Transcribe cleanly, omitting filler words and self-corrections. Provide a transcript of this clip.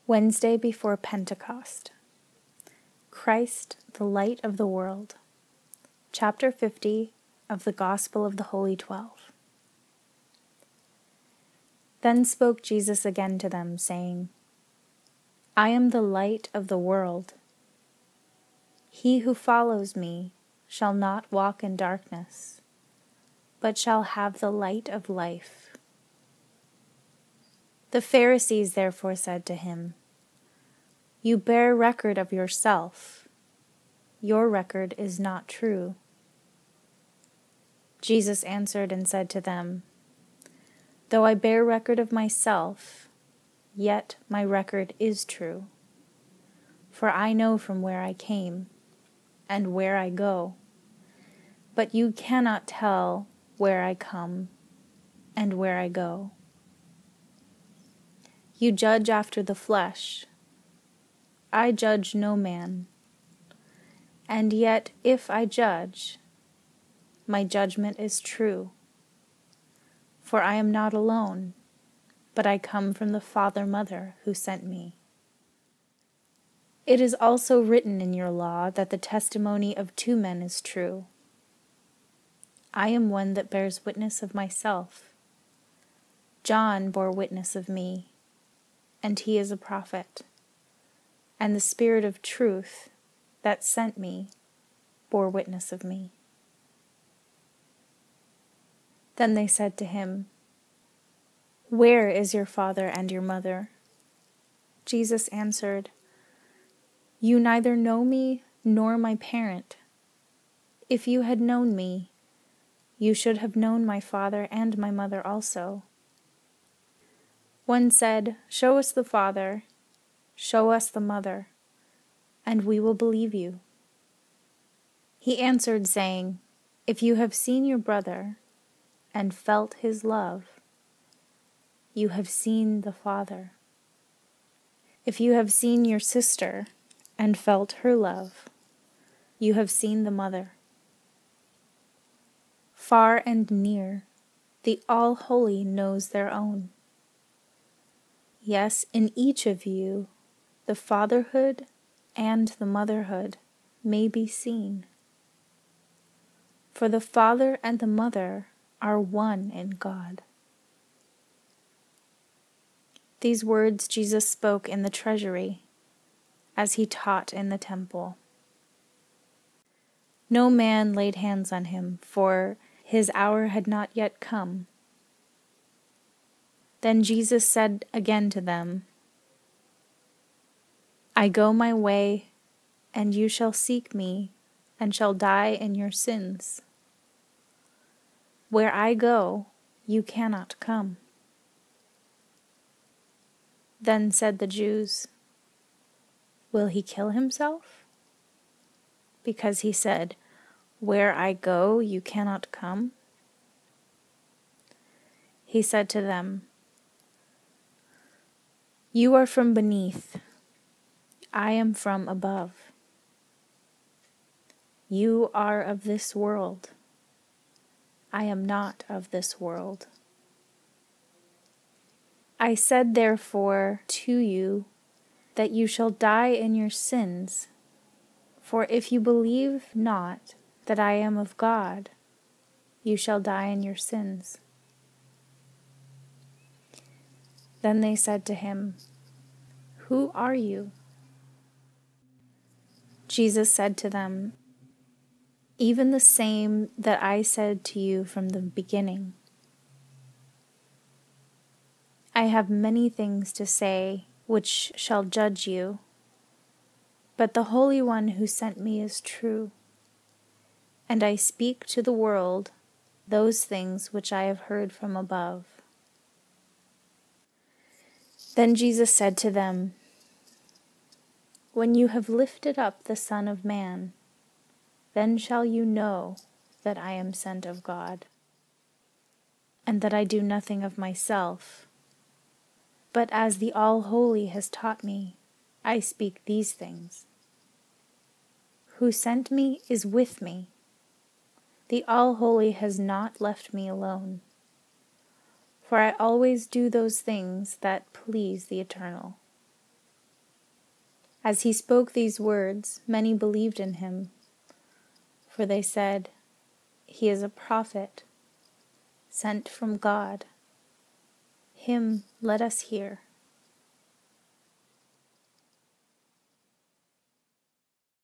Wednesday before Pentecost. Christ, the light of the world. Chapter 50 of the Gospel of the Holy 12. Then spoke Jesus again to them, saying, I am the light of the world. He who follows me shall not walk in darkness, but shall have the light of life. The Pharisees therefore said to him, You bear record of yourself. Your record is not true. Jesus answered and said to them, Though I bear record of myself, yet my record is true. For I know from where I came and where I go, but you cannot tell where I come and where I go. You judge after the flesh. I judge no man. And yet if I judge, my judgment is true. For I am not alone, but I come from the Father-Mother who sent me. It is also written in your law that the testimony of two men is true. I am one that bears witness of myself. John bore witness of me, and he is a prophet. And the Spirit of truth that sent me bore witness of me. Then they said to him, Where is your father and your mother? Jesus answered, You neither know me nor my parent. If you had known me, you should have known my father and my mother also. One said, Show us the Father, show us the mother, and we will believe you. He answered, saying, If you have seen your brother and felt his love, you have seen the Father. If you have seen your sister and felt her love, you have seen the mother. Far and near, the All-Holy knows their own. Yes, in each of you, the fatherhood and the motherhood may be seen. For the father and the mother are one in God. These words Jesus spoke in the treasury, as he taught in the temple. No man laid hands on him, for his hour had not yet come. Then Jesus said again to them, I go my way, and you shall seek me, and shall die in your sins. Where I go, you cannot come. Then said the Jews, Will he kill himself? Because he said, Where I go, you cannot come. He said to them, You are from beneath, I am from above. You are of this world, I am not of this world. I said therefore to you that you shall die in your sins, for if you believe not that I am of God, you shall die in your sins. Then they said to him, Who are you? Jesus said to them, Even the same that I said to you from the beginning. I have many things to say which shall judge you, but the Holy One who sent me is true, and I speak to the world those things which I have heard from above. Then Jesus said to them, When you have lifted up the Son of Man, then shall you know that I am sent of God, and that I do nothing of myself, but as the All-Holy has taught me, I speak these things. Who sent me is with me. The All-Holy has not left me alone, for I always do those things that please the Eternal. As he spoke these words, many believed in him, for they said, "He is a prophet, sent from God. Him let us hear."